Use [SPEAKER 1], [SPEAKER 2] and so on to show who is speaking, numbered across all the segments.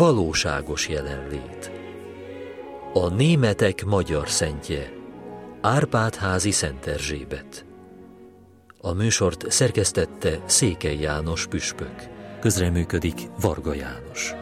[SPEAKER 1] valóságos jelenlét. A németek magyar szentje, Árpád-házi Szent Erzsébet. A műsort szerkesztette Székely János püspök. Közreműködik Varga János.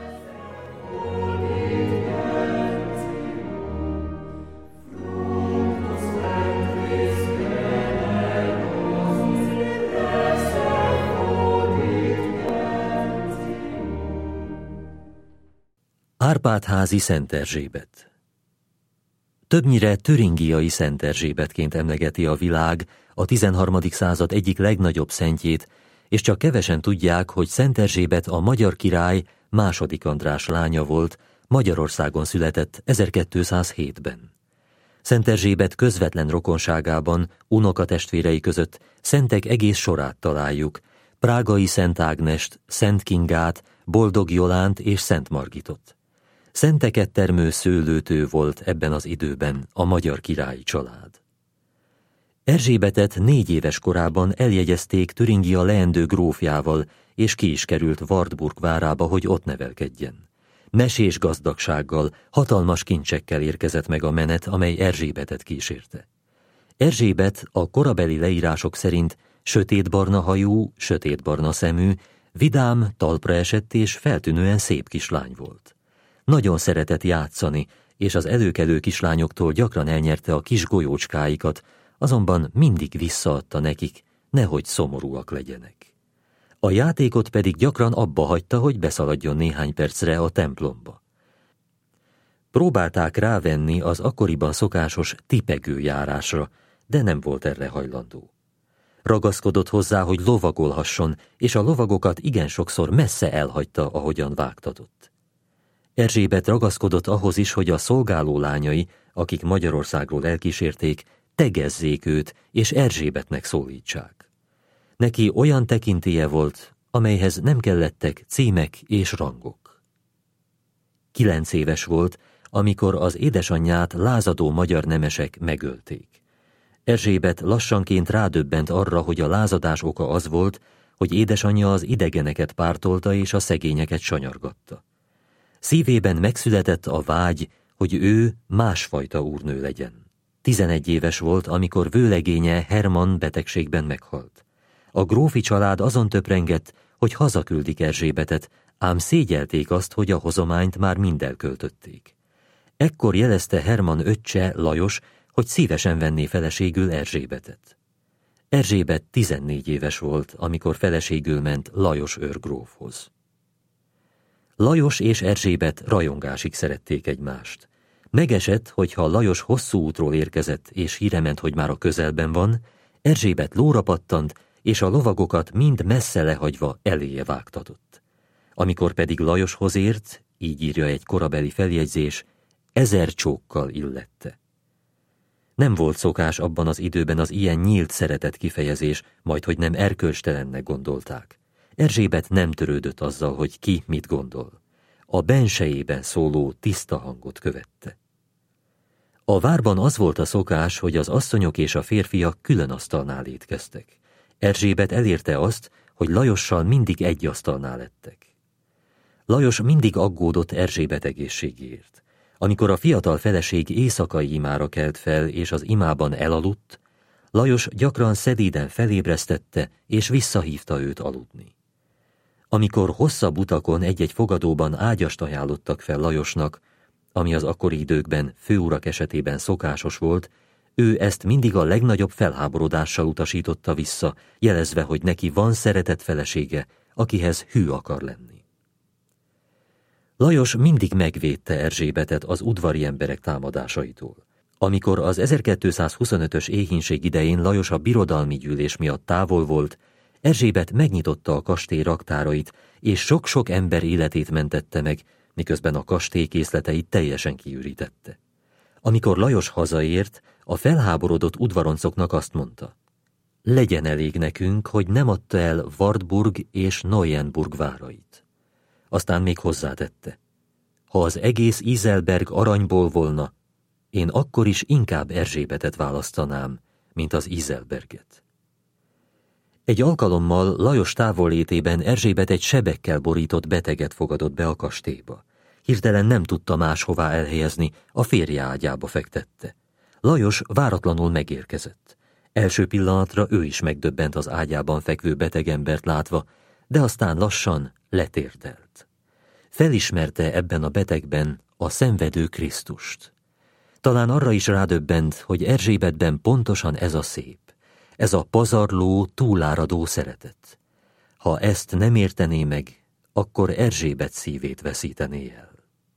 [SPEAKER 1] Árpád-házi Szent Erzsébet. Többnyire türingiai Szent Erzsébetként emlegeti a világ a 13. század egyik legnagyobb szentjét, és csak kevesen tudják, hogy Szent Erzsébet a magyar király II. András lánya volt, Magyarországon született 1207-ben. Szent Erzsébet közvetlen rokonságában, unokatestvérei között szentek egész sorát találjuk, prágai Szent Ágnest, Szent Kingát, Boldog Jolánt és Szent Margitot. Szenteket termő szőlőtő volt ebben az időben a magyar királyi család. Erzsébetet 4 éves korában eljegyezték Türingia leendő grófjával, és ki is került Wartburg várába, hogy ott nevelkedjen. Mesés gazdagsággal, hatalmas kincsekkel érkezett meg a menet, amely Erzsébetet kísérte. Erzsébet a korabeli leírások szerint sötétbarna hajú, sötétbarna szemű, vidám, talpra esett és feltűnően szép kislány volt. Nagyon szeretett játszani, és az előkelő kislányoktól gyakran elnyerte a kis golyócskáikat, azonban mindig visszaadta nekik, nehogy szomorúak legyenek. A játékot pedig gyakran abba hagyta, hogy beszaladjon néhány percre a templomba. Próbálták rávenni az akkoriban szokásos tipegő járásra, de nem volt erre hajlandó. Ragaszkodott hozzá, hogy lovagolhasson, és a lovagokat igen sokszor messze elhagyta, ahogyan vágtatott. Erzsébet ragaszkodott ahhoz is, hogy a szolgáló lányai, akik Magyarországról elkísérték, tegezzék őt, és Erzsébetnek szólítsák. Neki olyan tekintélye volt, amelyhez nem kellettek címek és rangok. 9 éves volt, amikor az édesanyját lázadó magyar nemesek megölték. Erzsébet lassanként rádöbbent arra, hogy a lázadás oka az volt, hogy édesanyja az idegeneket pártolta és a szegényeket sanyargatta. Szívében megszületett a vágy, hogy ő másfajta úrnő legyen. 11 éves volt, amikor vőlegénye Hermann betegségben meghalt. A grófi család azon töprengett, hogy hazaküldik Erzsébetet, ám szégyelték azt, hogy a hozományt már mind elköltötték. Ekkor jelezte Hermann öccse, Lajos, hogy szívesen venné feleségül Erzsébetet. Erzsébet 14 éves volt, amikor feleségül ment Lajos őrgrófhoz. Lajos és Erzsébet rajongásig szerették egymást. Megesett, hogy ha Lajos hosszú útról érkezett, és híre ment, hogy már a közelben van, Erzsébet lóra pattant, és a lovagokat mind messze lehagyva eléje vágtatott. Amikor pedig Lajoshoz ért, így írja egy korabeli feljegyzés, 1000 csókkal illette. Nem volt szokás abban az időben az ilyen nyílt szeretet kifejezés, majd hogy nem erkölcstelennek gondolták. Erzsébet nem törődött azzal, hogy ki mit gondol. A bensejében szóló tiszta hangot követte. A várban az volt a szokás, hogy az asszonyok és a férfiak külön asztalnál étkeztek. Erzsébet elérte azt, hogy Lajossal mindig egy asztalnál ettek. Lajos mindig aggódott Erzsébet egészségéért. Amikor a fiatal feleség éjszakai imára kelt fel, és az imában elaludt, Lajos gyakran szelíden felébresztette, és visszahívta őt aludni. Amikor hosszabb utakon egy-egy fogadóban ágyast ajánlottak fel Lajosnak, ami az akkori időkben főurak esetében szokásos volt, ő ezt mindig a legnagyobb felháborodással utasította vissza, jelezve, hogy neki van szeretett felesége, akihez hű akar lenni. Lajos mindig megvédte Erzsébetet az udvari emberek támadásaitól. Amikor az 1225-ös éhínség idején Lajos a birodalmi gyűlés miatt távol volt, Erzsébet megnyitotta a kastély raktárait, és sok-sok ember életét mentette meg, miközben a kastély készleteit teljesen kiürítette. Amikor Lajos hazaért, a felháborodott udvaroncoknak azt mondta: legyen elég nekünk, hogy nem adta el Wartburg és Neuenburg várait. Aztán még hozzátette: ha az egész Iselberg aranyból volna, én akkor is inkább Erzsébetet választanám, mint az Iselberget. Egy alkalommal Lajos távollétében Erzsébet egy sebekkel borított beteget fogadott be a kastélyba. Hirtelen nem tudta máshová elhelyezni, a férje ágyába fektette. Lajos váratlanul megérkezett. Első pillanatra ő is megdöbbent az ágyában fekvő betegembert látva, de aztán lassan letérdelt. Felismerte ebben a betegben a szenvedő Krisztust. Talán arra is rádöbbent, hogy Erzsébetben pontosan ez a szép, ez a pazarló, túláradó szeretet. Ha ezt nem értené meg, akkor Erzsébet szívét veszítené el.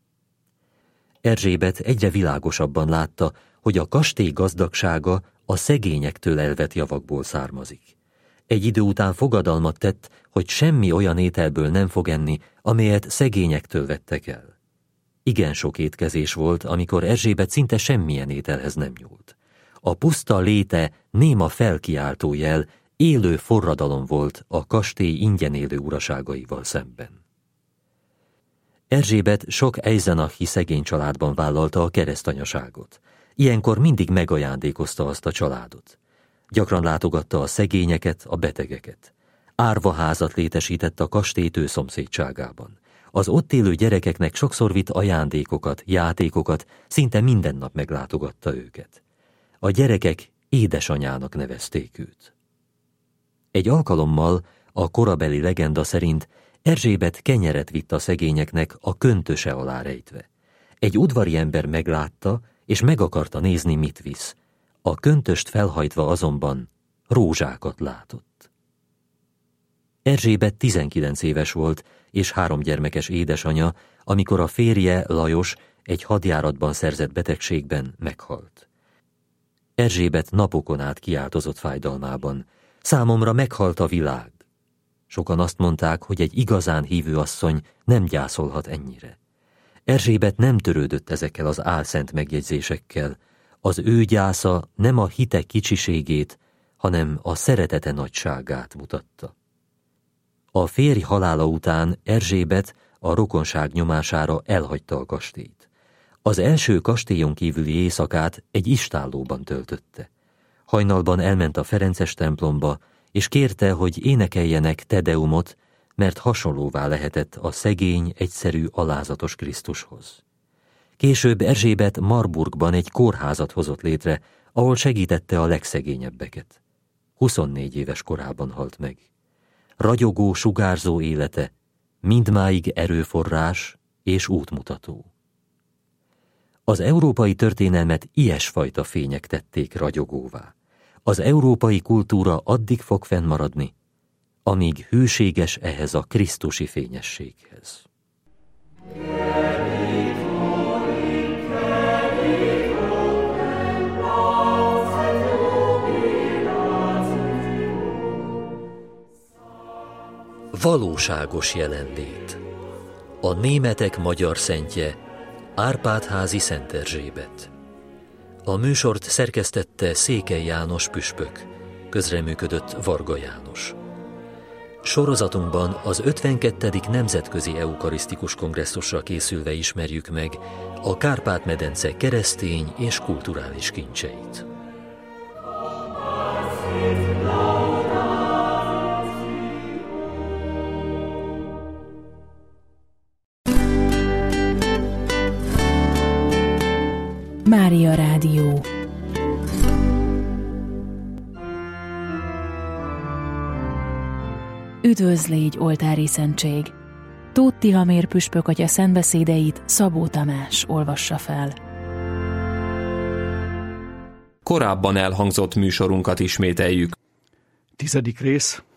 [SPEAKER 1] Erzsébet egyre világosabban látta, hogy a kastély gazdagsága a szegényektől elvett javakból származik. Egy idő után fogadalmat tett, hogy semmi olyan ételből nem fog enni, amelyet szegényektől vettek el. Igen sok étkezés volt, amikor Erzsébet szinte semmilyen ételhez nem nyúlt. A puszta léte néma felkiáltó jel, élő forradalom volt a kastély ingyen élő uraságaival szemben. Erzsébet sok eisenachi szegény családban vállalta a keresztanyaságot. Ilyenkor mindig megajándékozta azt a családot. Gyakran látogatta a szegényeket, a betegeket. Árvaházat létesített a kastély szomszédságában. Az ott élő gyerekeknek sokszor vitt ajándékokat, játékokat, szinte minden nap meglátogatta őket. A gyerekek édesanyának nevezték őt. Egy alkalommal, a korabeli legenda szerint, Erzsébet kenyeret vitt a szegényeknek a köntöse alá rejtve. Egy udvari ember meglátta, és meg akarta nézni, mit visz. A köntöst felhajtva azonban rózsákat látott. Erzsébet 19 éves volt, és 3 gyermekes édesanya, amikor a férje, Lajos, egy hadjáratban szerzett betegségben meghalt. Erzsébet napokon át kiáltozott fájdalmában. Számomra meghalt a világ. Sokan azt mondták, hogy egy igazán hívő asszony nem gyászolhat ennyire. Erzsébet nem törődött ezekkel az álszent megjegyzésekkel. Az ő gyásza nem a hite kicsiségét, hanem a szeretete nagyságát mutatta. A férj halála után Erzsébet a rokonság nyomására elhagyta a kastélyt. Az első kastélyon kívüli éjszakát egy istállóban töltötte. Hajnalban elment a ferences templomba, és kérte, hogy énekeljenek Tedeumot, mert hasonlóvá lehetett a szegény, egyszerű, alázatos Krisztushoz. Később Erzsébet Marburgban egy kórházat hozott létre, ahol segítette a legszegényebbeket. 24 éves korában halt meg. Ragyogó, sugárzó élete, mindmáig erőforrás és útmutató. Az európai történelmet ilyesfajta fények tették ragyogóvá. Az európai kultúra addig fog fennmaradni, amíg hűséges ehhez a krisztusi fényességhez. Valóságos jelenlét. A németek magyar szentje, Árpád-házi Szent Erzsébet. A műsort szerkesztette Székely János püspök, közreműködött Varga János. Sorozatunkban az 52. Nemzetközi Eukarisztikus Kongresszusra készülve ismerjük meg a Kárpát-medence keresztény és kulturális kincseit.
[SPEAKER 2] Mária Rádió. Üdvözl légy, oltári szentség! Tóth Tihamér püspök atya szentbeszédeit Szabó Tamás olvassa fel.
[SPEAKER 3] Korábban elhangzott műsorunkat ismételjük.
[SPEAKER 4] 10. rész,